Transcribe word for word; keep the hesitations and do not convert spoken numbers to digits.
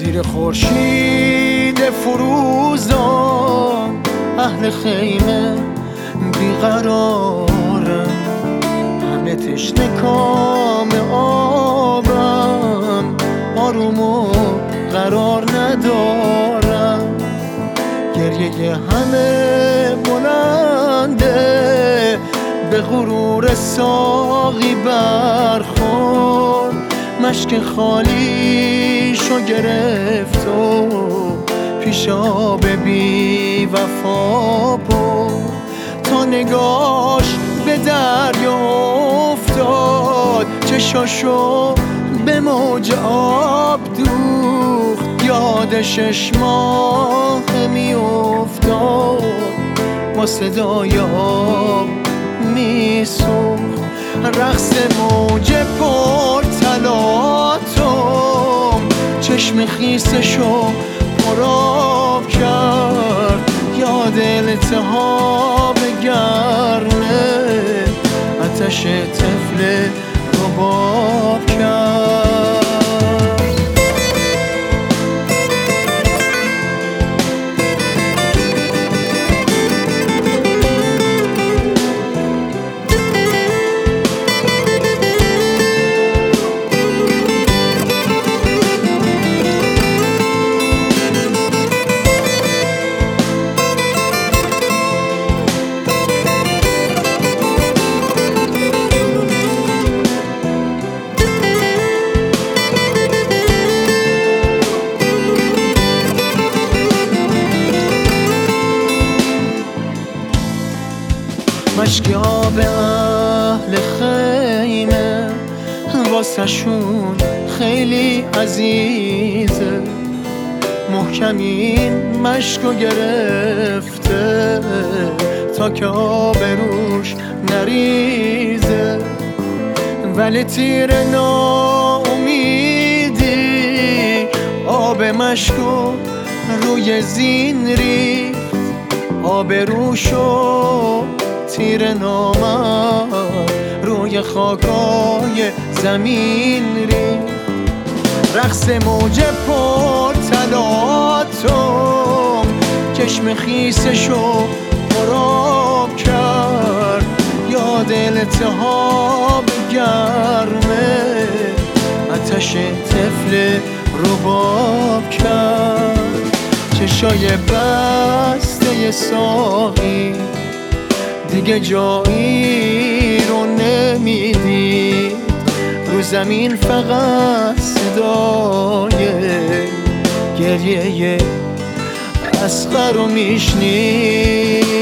زیر خورشید فروزان اهل خیمه بیقرارم، همه تشنه کام آبم، آروم و قرار ندارم. گریه همه بلنده به غرور ساقی برخورد، مشک خالیشو گرفت و پیش آب بی وفا برد، تا نگاش به دریا افتاد، چشاشو به موج آب دوخت، یاد شش ماه می افتاد، با صدای آب می سوخت. رقص موج پر تلاطم چشم خیسشو پرآب کرد، یاد التهاب گرمه آتش طفل رباب کرد. مشک آب اهل خیمه واسه شون خیلی عزیزه، محکم این مشکو گرفته تا که آب روش نریزه. ولی تیر ناامیدی آب مشکو روی زین ریخت، آب روشو تیر نامرد روی خاکای زمین ریخت. رقص موج پر تلاطم چشم خیسشو پرآب کرد، یاد التهاب گرمه آتش طفل رباب کرد. چشای بسته ساقی دیگه جایی رو نمیدید، رو زمین فقط صدای گریه اصغر رو میشنید.